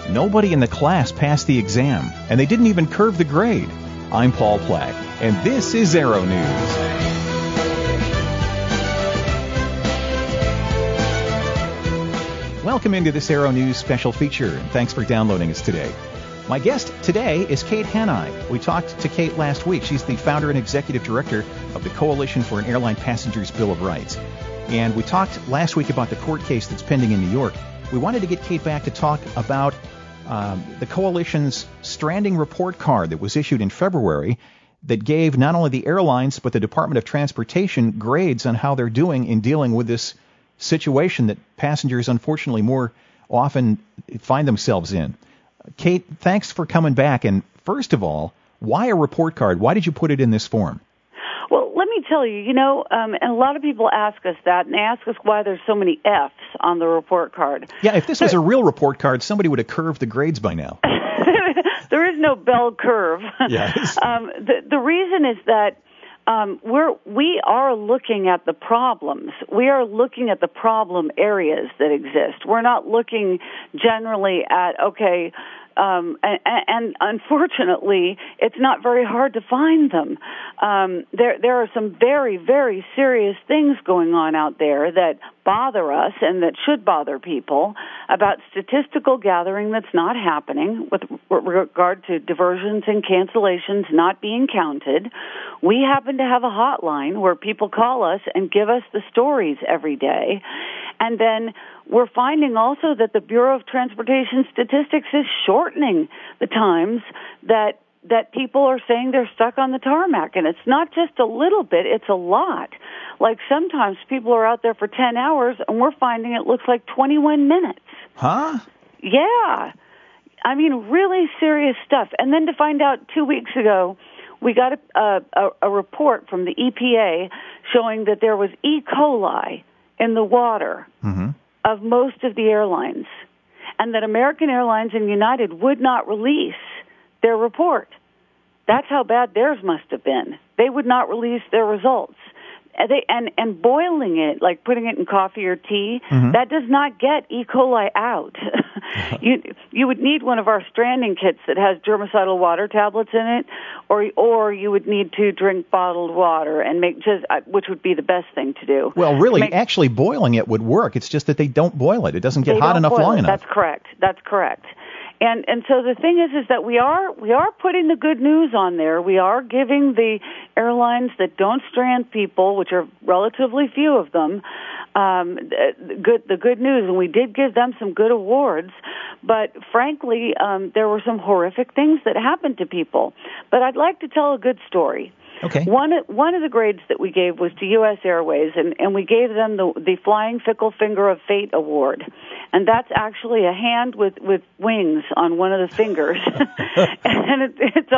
Nobody in the class passed the exam, and they didn't even curve the grade. I'm Paul Plack, and this is Aero News. Welcome into this Aero News special feature, and thanks for downloading us today. My guest today is Kate Hanai. We talked to Kate last week. She's the founder and executive director of the Coalition for an Airline Passenger's Bill of Rights. And we talked last week about the court case that's pending in New York. We wanted to get Kate back to talk about the Coalition's stranding report card that was issued in February that gave not only the airlines but the Department of Transportation grades on how they're doing in dealing with this situation that passengers unfortunately more often find themselves in. Kate, thanks for coming back. And first of all, why a report card? Why did you put it in this form? Well, let me tell you, and a lot of people ask us that, and they ask us why there's so many Fs on the report card. Yeah, if this was a real report card, somebody would have curved the grades by now. There is no bell curve. Yes. The reason is that we are looking at the problems. We are looking at the problem areas that exist. We're not looking generally at, and unfortunately, it's not very hard to find them. There are some very, very serious things going on out there that bother us and that should bother people about statistical gathering that's not happening with regard to diversions and cancellations not being counted. We happen to have a hotline where people call us and give us the stories every day. And then we're finding also that the Bureau of Transportation Statistics is shortening the times that people are saying they're stuck on the tarmac. And it's not just a little bit, it's a lot. Like sometimes people are out there for 10 hours, and we're finding it looks like 21 minutes. Huh? Yeah. I mean, really serious stuff. And then to find out 2 weeks ago, we got a report from the EPA showing that there was E. coli in the water of most of the airlines, and that American Airlines and United would not release their report. That's how bad theirs must have been. They would not release their results. And boiling it, like putting it in coffee or tea, that does not get E. coli out. You would need one of our stranding kits that has germicidal water tablets in it, or you would need to drink bottled water and which would be the best thing to do. Well, really, actually boiling it would work. It's just that they don't boil it. It doesn't get hot enough long enough. That's correct. And so the thing is that we are putting the good news on there. We are giving the airlines that don't strand people, which are relatively few of them, the good news, and we did give them some good awards. But frankly, there were some horrific things that happened to people. But I'd like to tell a good story. Okay. One of the grades that we gave was to U.S. Airways, and we gave them the Flying Fickle Finger of Fate Award, and that's actually a hand with wings on one of the fingers, and it's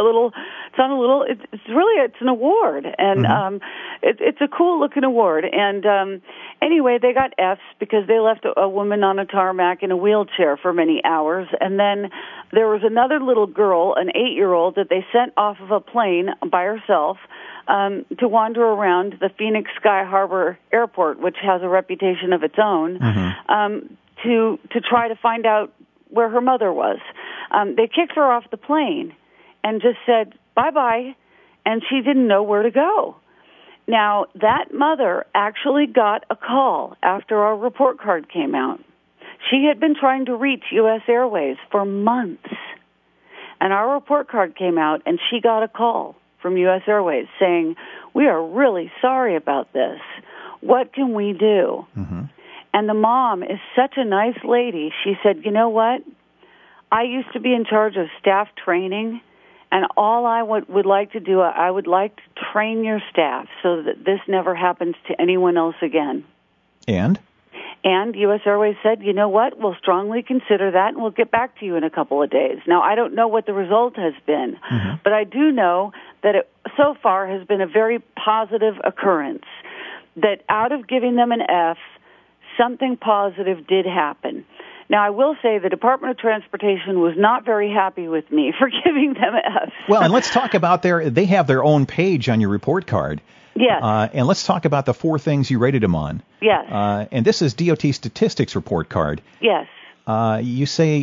an award, and it's a cool looking award, and anyway, they got Fs because they left a woman on a tarmac in a wheelchair for many hours, and then there was another little girl, an 8-year-old, that they sent off of a plane by herself to wander around the Phoenix Sky Harbor Airport, which has a reputation of its own, to try to find out where her mother was. They kicked her off the plane and just said, bye-bye, and she didn't know where to go. Now, that mother actually got a call after our report card came out. She had been trying to reach U.S. Airways for months, and our report card came out, and she got a call from U.S. Airways saying, we are really sorry about this. What can we do? And the mom is such a nice lady. She said, you know what? I used to be in charge of staff training, and all I would like to do, I would like to train your staff so that this never happens to anyone else again. And U.S. Airways said, you know what, we'll strongly consider that, and we'll get back to you in a couple of days. Now, I don't know what the result has been, but I do know that it so far has been a very positive occurrence, that out of giving them an F, something positive did happen. Now, I will say the Department of Transportation was not very happy with me for giving them Fs. Well, and let's talk about they have their own page on your report card. Yes. And let's talk about the 4 things you rated them on. Yes. And this is DOT Statistics report card. Yes. You say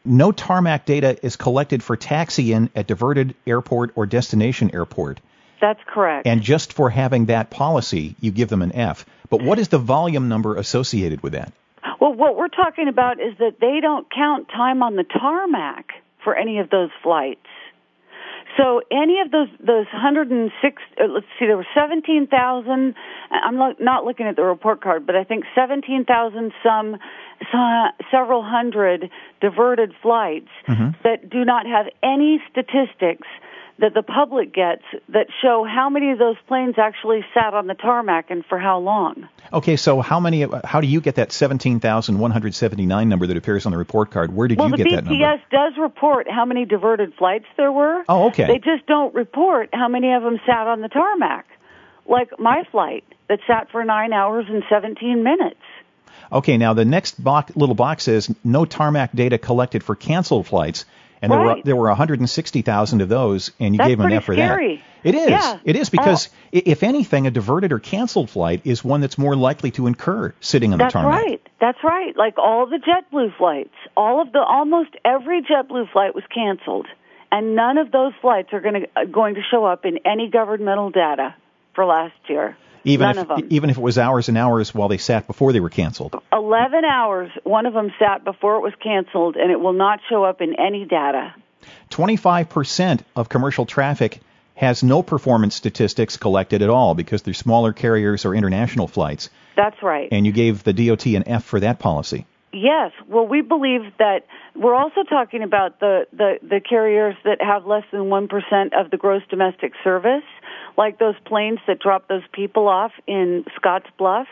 no tarmac data is collected for taxi-in at diverted airport or destination airport. That's correct. And just for having that policy, you give them an F. But what is the volume number associated with that? Well, what we're talking about is that they don't count time on the tarmac for any of those flights. So any of those 106, let's see, there were 17,000, I'm not looking at the report card, but I think 17,000 several hundred diverted flights that do not have any statistics that the public gets that show how many of those planes actually sat on the tarmac and for how long. Okay, so how do you get that 17,179 number that appears on the report card? Where did you get that number? Well, the BPS does report how many diverted flights there were. Oh, okay. They just don't report how many of them sat on the tarmac. Like my flight that sat for 9 hours and 17 minutes. Okay, now the next little box says no tarmac data collected for canceled flights. And there were 160,000 of those, and you gave them an F for scary. that. It is. Yeah. It is because, if anything, a diverted or canceled flight is one that's more likely to incur sitting on the tarmac. That's right. Like all the JetBlue flights, almost every JetBlue flight was canceled, and none of those flights are going to show up in any governmental data for last year. None of them. Even if it was hours and hours while they sat before they were canceled. 11 hours, one of them sat before it was canceled, and it will not show up in any data. 25% of commercial traffic has no performance statistics collected at all because they're smaller carriers or international flights. That's right. And you gave the DOT an F for that policy. Yes. Well, we believe that we're also talking about the carriers that have less than 1% of the gross domestic service, like those planes that drop those people off in Scotts Bluff.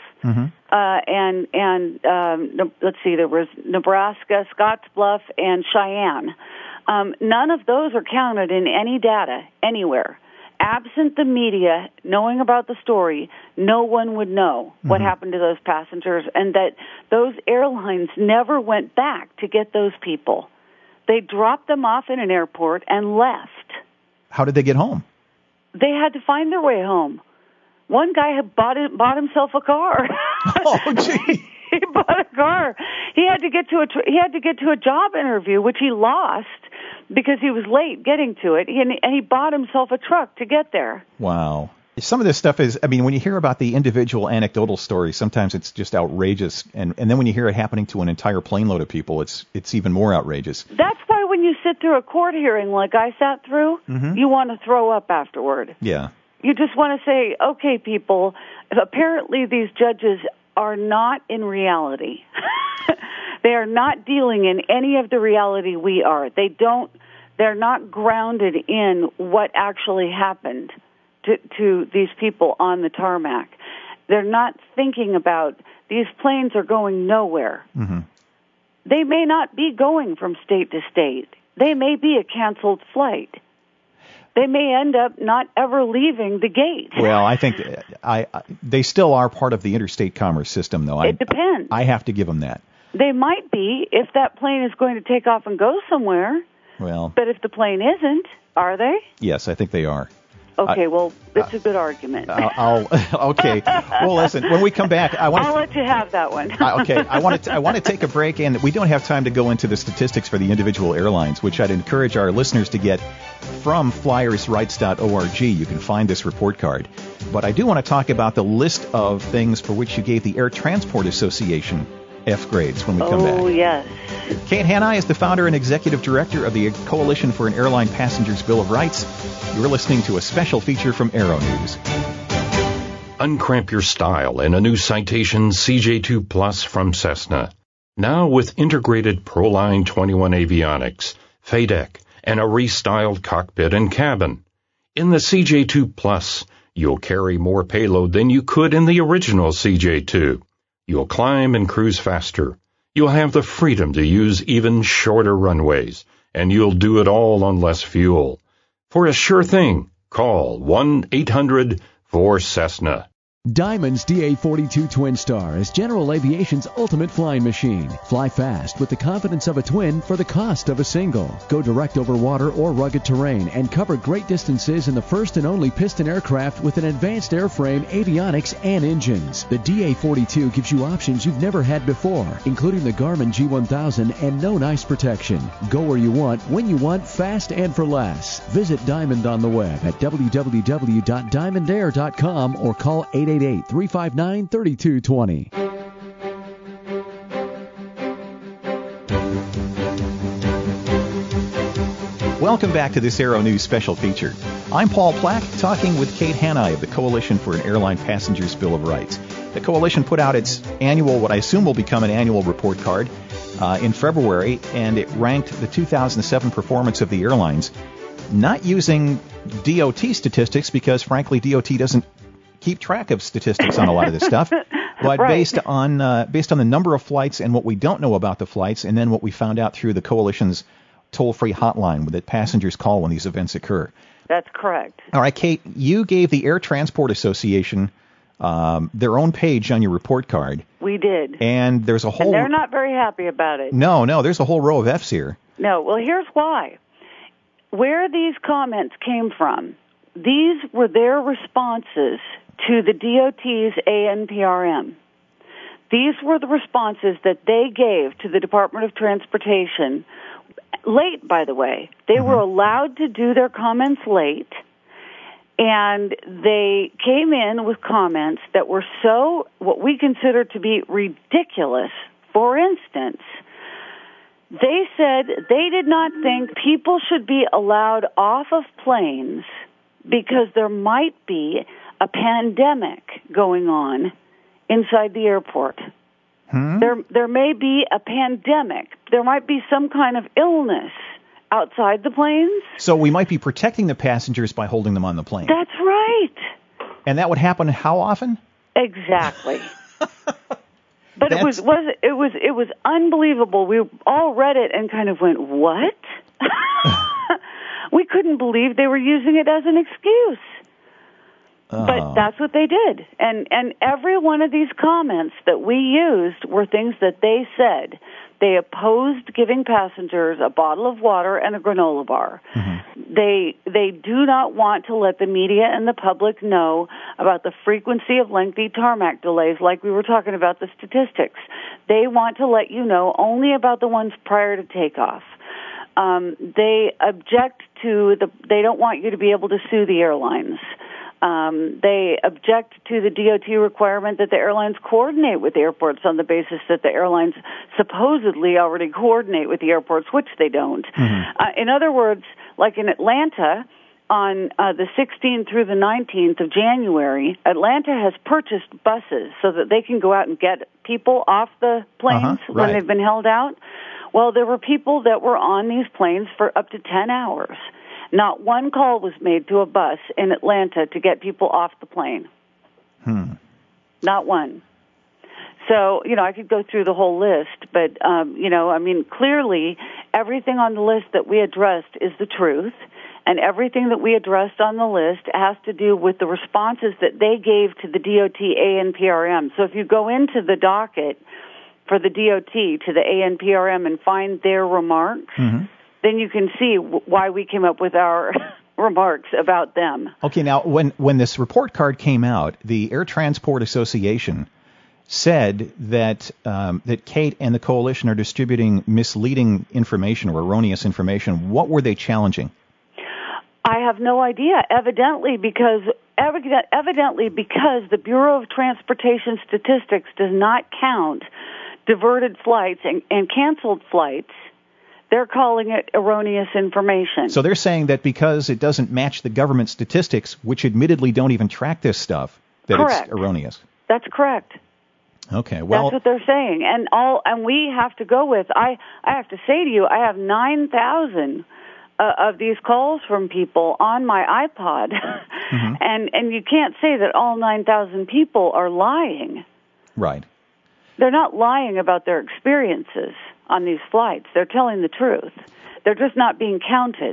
Let's see, there was Nebraska, Scotts Bluff, and Cheyenne. None of those are counted in any data anywhere. Absent the media knowing about the story, no one would know what happened to those passengers, and that those airlines never went back to get those people. They dropped them off in an airport and left. How did they get home? They had to find their way home. One guy had bought himself a car. Oh, gee. He bought a car. He had to get to a job interview, which he lost because he was late getting to it, and he bought himself a truck to get there. Wow. Some of this stuff is, I mean, when you hear about the individual anecdotal stories, sometimes it's just outrageous, and then when you hear it happening to an entire plane load of people, it's even more outrageous. That's why when you sit through a court hearing like I sat through, you want to throw up afterward. Yeah. You just want to say, okay, people, apparently these judges are not in reality. They are not dealing in any of the reality we are. They're not grounded in what actually happened to these people on the tarmac. They're not thinking about these planes are going nowhere. They may not be going from state to state. They may be a canceled flight. They may end up not ever leaving the gate. Well, I think they still are part of the interstate commerce system, though. It depends. I have to give them that. They might be if that plane is going to take off and go somewhere. Well, but if the plane isn't, are they? Yes, I think they are. Okay, well, it's a good argument. Okay. Well, listen, when we come back, I'll let you have that one. Okay, I want to take a break, and we don't have time to go into the statistics for the individual airlines, which I'd encourage our listeners to get from flyersrights.org. You can find this report card. But I do want to talk about the list of things for which you gave the Air Transport Association F grades when we come back. Oh, yes. Kate Hanai is the founder and executive director of the Coalition for an Airline Passenger's Bill of Rights. You're listening to a special feature from Aero News. Uncramp your style in a new Citation CJ2 Plus from Cessna. Now with integrated Proline 21 avionics, FADEC, and a restyled cockpit and cabin. In the CJ2 Plus, you'll carry more payload than you could in the original CJ2. You'll climb and cruise faster. You'll have the freedom to use even shorter runways, and you'll do it all on less fuel. For a sure thing, call 1-800-4-CESSNA. Diamond's DA-42 Twin Star is General Aviation's ultimate flying machine. Fly fast with the confidence of a twin for the cost of a single. Go direct over water or rugged terrain and cover great distances in the first and only piston aircraft with an advanced airframe, avionics, and engines. The DA-42 gives you options you've never had before, including the Garmin G1000 and no ice protection. Go where you want, when you want, fast and for less. Visit Diamond on the web at www.diamondair.com or call 888-359-3220. Welcome back to this Aero News special feature. I'm Paul Plack, talking with Kate Hanai of the Coalition for an Airline Passenger's Bill of Rights. The Coalition put out its annual, what I assume will become an annual report card, in February, and it ranked the 2007 performance of the airlines, not using DOT statistics because, frankly, DOT doesn't keep track of statistics on a lot of this stuff, but right. based on the number of flights and what we don't know about the flights, and then what we found out through the Coalition's toll-free hotline that passengers call when these events occur. That's correct. All right, Kate, you gave the Air Transport Association their own page on your report card. We did. And there's a whole... And they're not very happy about it. No, there's a whole row of Fs here. No, well, here's why. Where these comments came from, these were their responses to the DOT's ANPRM. These were the responses that they gave to the Department of Transportation late, by the way. They were allowed to do their comments late, and they came in with comments that were so, what we consider to be ridiculous. For instance, they said they did not think people should be allowed off of planes because there might be a pandemic going on inside the airport. There may be a pandemic. There might be some kind of illness outside the planes. So we might be protecting the passengers by holding them on the plane. That's right. And that would happen how often? Exactly. But it was unbelievable. We all read it and kind of went, what? We couldn't believe they were using it as an excuse. But that's what they did. And every one of these comments that we used were things that they said. They opposed giving passengers a bottle of water and a granola bar. They do not want to let the media and the public know about the frequency of lengthy tarmac delays, like we were talking about the statistics. They want to let you know only about the ones prior to takeoff. They object to they don't want you to be able to sue the airlines. They object to the DOT requirement that the airlines coordinate with the airports on the basis that the airlines supposedly already coordinate with the airports, which they don't. In other words, like in Atlanta, on the 16th through the 19th of January, Atlanta has purchased buses so that they can go out and get people off the planes when they've been held out. Well, there were people that were on these planes for up to 10 hours. Not one call was made to a bus in Atlanta to get people off the plane. Not one. So, I could go through the whole list, but, clearly everything on the list that we addressed is the truth, and everything that we addressed on the list has to do with the responses that they gave to the DOT ANPRM. So if you go into the docket for the DOT to the ANPRM and find their remarks, then you can see why we came up with our remarks about them. Okay, now, when this report card came out, the Air Transport Association said that Kate and the Coalition are distributing misleading information or erroneous information. What were they challenging? I have no idea. Evidently because the Bureau of Transportation Statistics does not count diverted flights and canceled flights. They're calling it erroneous information. So they're saying that because it doesn't match the government statistics, which admittedly don't even track this stuff, that it's erroneous. That's correct. Okay, well, that's what they're saying, and we have to go with. I have to say to you, I have 9,000 of these calls from people on my iPod, and you can't say that all 9,000 people are lying. Right. They're not lying about their experiences on these flights. They're telling the truth. They're just not being counted.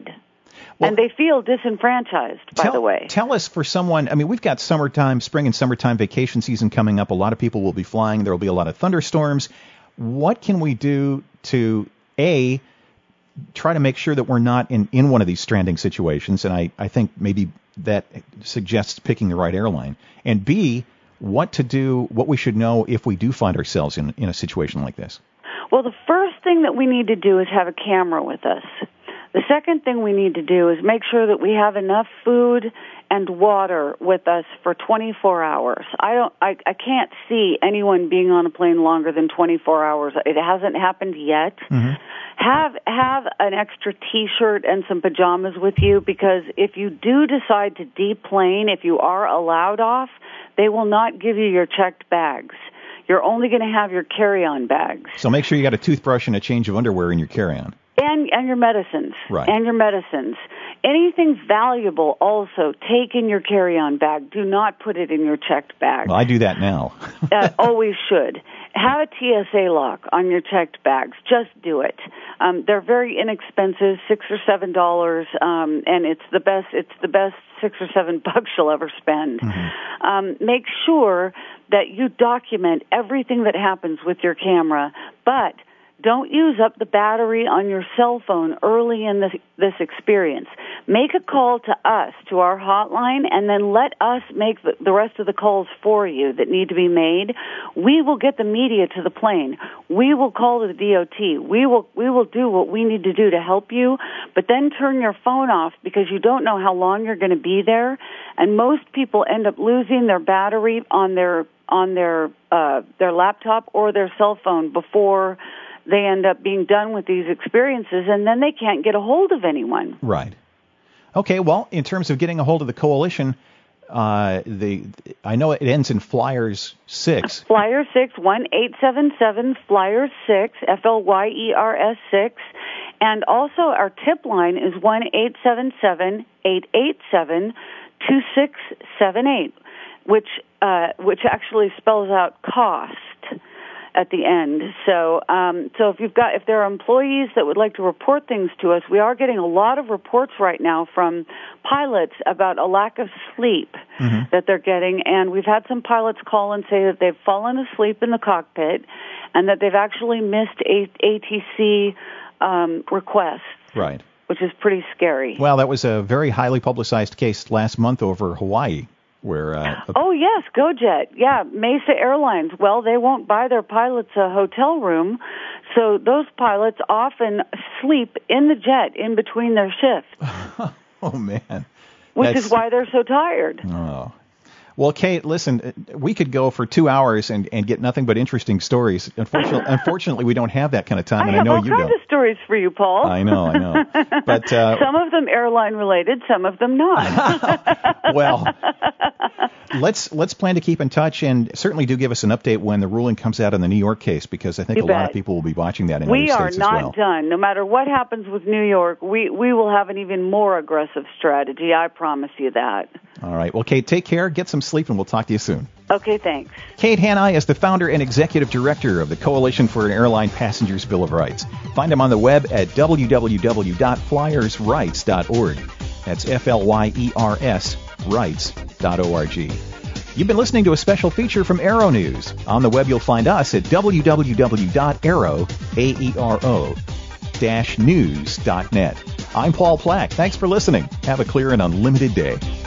And they feel disenfranchised, by the way. Tell us, for someone, I mean, we've got spring and summertime vacation season coming up. A lot of people will be flying. There will be a lot of thunderstorms. What can we do to, A, try to make sure that we're not in one of these stranding situations? And I think maybe that suggests picking the right airline. And B, what we should know if we do find ourselves in a situation like this. Well, the first thing that we need to do is have a camera with us. The second thing we need to do is make sure that we have enough food and water with us for 24 hours. I can't see anyone being on a plane longer than 24 hours. It hasn't happened yet. Mm-hmm. Have an extra T-shirt and some pajamas with you, because if you do decide to deplane, if you are allowed off, they will not give you your checked bags. You're only going to have your carry-on bags. So make sure you got a toothbrush and a change of underwear in your carry-on. And your medicines. Right. And your medicines. Anything valuable also take in your carry-on bag. Do not put it in your checked bag. Well, I do that now. Always should. Have a TSA lock on your checked bags. Just do it. They're very inexpensive, $6 or $7, and it's the best $6 or $7 you'll ever spend. Mm-hmm. Make sure that you document everything that happens with your camera, but don't use up the battery on your cell phone early in this experience. Make a call to us, to our hotline, and then let us make the rest of the calls for you that need to be made. We will get the media to the plane. We will call the DOT. We will do what we need to do to help you, but then turn your phone off, because you don't know how long you're going to be there. And most people end up losing their battery on their laptop or their cell phone before they end up being done with these experiences, and then they can't get a hold of anyone. Right. Okay, well, in terms of getting a hold of the coalition, I know it ends in Flyers 6. Flyers 6, 1-877 Flyers 6, FLYERS 6. And also our tip line is 1-877-887-2678, which actually spells out cost at the end. So if there are employees that would like to report things to us, we are getting a lot of reports right now from pilots about a lack of sleep that they're getting, and we've had some pilots call and say that they've fallen asleep in the cockpit and that they've actually missed ATC requests. Right. Which is pretty scary. Well, that was a very highly publicized case last month over Hawaii, where oh yes, GoJet, yeah, Mesa Airlines. Well, they won't buy their pilots a hotel room, so those pilots often sleep in the jet in between their shifts. Oh man, which is why they're so tired. Oh. Well, Kate, listen, we could go for 2 hours and get nothing but interesting stories. Unfortunately, we don't have that kind of time, and I know you don't. I have all kinds of stories for you, Paul. I know. But some of them airline related, some of them not. Well, let's plan to keep in touch, and certainly do give us an update when the ruling comes out in the New York case, because I think a lot of people will be watching that in other states as well. We are not done. No matter what happens with New York, we will have an even more aggressive strategy. I promise you that. All right. Well, Kate, take care, get some sleep, and we'll talk to you soon. Okay, thanks. Kate Hanai is the founder and executive director of the Coalition for an Airline Passengers Bill of Rights. Find them on the web at www.flyersrights.org. That's FLYERS rights.org. You've been listening to a special feature from Aero News. On the web, you'll find us at www.aero-news.net. I'm Paul Plack. Thanks for listening. Have a clear and unlimited day.